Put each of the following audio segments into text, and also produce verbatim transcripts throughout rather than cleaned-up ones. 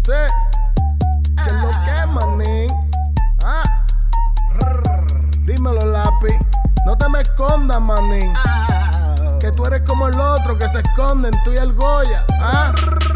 Sí. ¿Qué es lo que, manín? Ah. Dímelo, lápiz. No te me escondas, manín. Que tú eres como el otro que se esconden, tú y el Goya. Ah.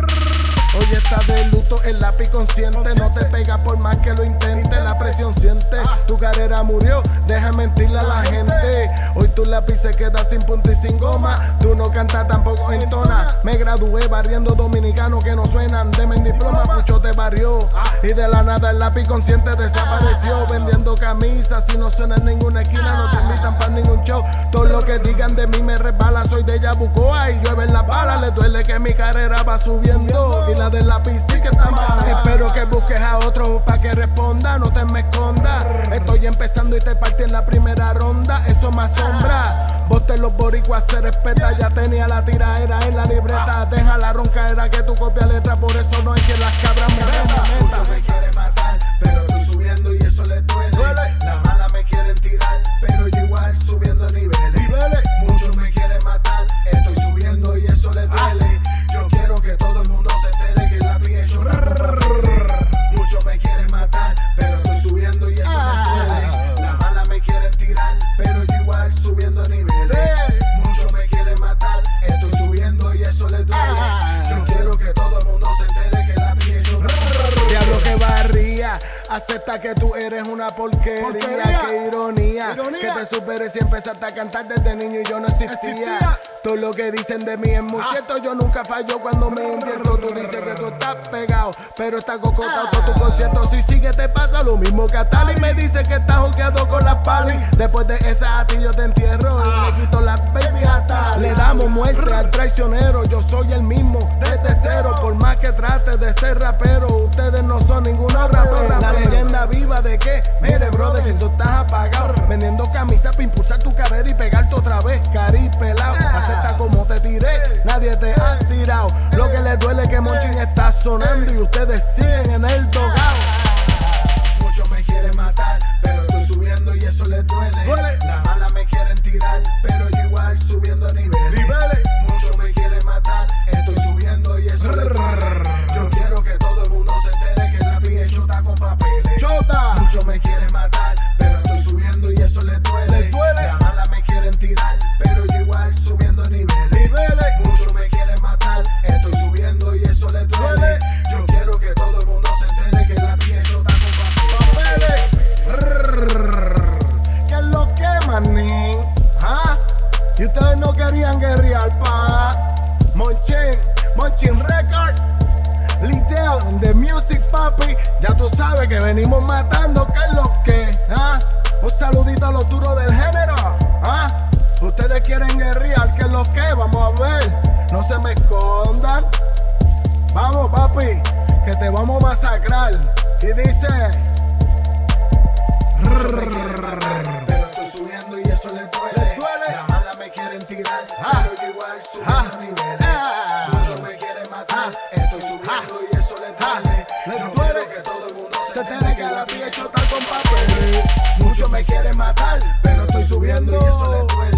Hoy está de luto el lápiz consciente. No te pega por más que lo intente. La presión siente, tu carrera murió. Deja mentirle a la gente. Hoy tu lápiz se queda sin punta y sin goma. Tú no cantas, tampoco entona. Me gradué barriendo dominicanos que no suenan. Deme el diploma, Pucho te barrió. Y de la nada el lápiz consciente desapareció. Vendiendo camisas, si no suena en ninguna esquina. No te invitan para ningún show. Todo lo que digan de mí me resbala. Soy de Yabucoa y llueve en la bala. Le duele que mi carrera va subiendo. Y la del lápiz sí que está mal. Espero que busques a otro pa' que responda. No te me escondas. Estoy empezando y te partí en la primera ronda. Eso me asombra. Vos te los boricuas se respeta. Ya tenía la tiraera en la libreta. Deja la roncaera que tu copia letra. Por eso no hay que las cabras me metan. Mucho me quiere matar, pero estoy subiendo y eso le duele. Duele. La mala me quieren tirar, pero yo igual subiendo niveles. Niveles. Mucho me quiere matar, estoy subiendo y eso le duele. Yo quiero que todo el mundo se entere que la pie yo Mucho me quieren matar, pero estoy subiendo y eso le duele. La mala me quieren tirar, pero yo igual subiendo niveles. Mucho me quieren matar, estoy subiendo y eso le duele. Yo quiero que todo el mundo se entere que la pie yo Diablo que barría, acepta que tú eres una porquería. Porquería. Qué ironía, Ironía. que te superes y empezaste a cantar desde niño y yo no existía. Existía. Todo lo que dicen de mí es muy Ah. cierto. Yo nunca fallo cuando me invierto. Tú dices que tú estás pegado, pero estás cocotado todo tu concierto. Si sigue te pasa lo mismo que a Tali. Me dice que estás juqueado con las pali. Después de esa a ti yo te entierro y le quito las baby a Tali. Le damos muerte al traicionero. Yo soy el mismo desde cero. Por más que trate de ser rapero, ustedes no son ninguno rapero. La leyenda viva de que, mire brother, si tú estás apagado vendiendo camisas para impulsar tu carrera y pegarte otra vez, cari pelado. Acepta como te tiré, nadie te ha tirado. Lo que les duele es que Monchin está sonando y ustedes siguen en el dogao. Mucho me quieren matar, pero estoy subiendo y eso les duele. Duele. La mala me quieren tirar, pero yo igual subiendo niveles. Niveles. Mucho me quieren matar, estoy subiendo y eso les duele. Yo quiero que todo el mundo se entere que la pie chota con papeles. Chota. Mucho me quieren matar, pero estoy subiendo y eso les duele. Les duele. La mala me quieren tirar, pero yo igual subiendo niveles. Niveles. Mucho me quieren matar, estoy subiendo y eso les duele. Duele. Yo quiero que todo el mundo se entere que la pie chota con papeles. Papeles. ¿Qué es lo que, manín? ¿Ah? Y ustedes no querían guerrear, pa. Monchin, Monchin Records, Lideo, The Music, papi. Ya tú sabes que venimos matando, ¿qué es lo que? ¿Ah? Un saludito a los duros del género. ¿Ah? Ustedes quieren guerrear, ¿qué es lo que? Vamos a ver. No se me escondan. Vamos, papi, que te vamos a masacrar. Y dice. Mucho me quieren matar, pero estoy subiendo y eso les duele. Les duele. La mala me quieren tirar, Ah. pero yo igual Ah. subiendo niveles. Ah. Muchos me quieren matar, Ah. estoy subiendo y eso les Ah. duele. Les Yo duele. quiero que todo el mundo se Se entere tiene que que la la pie pie chota chota con papel. Muchos me quieren matar, pero estoy subiendo y eso les duele.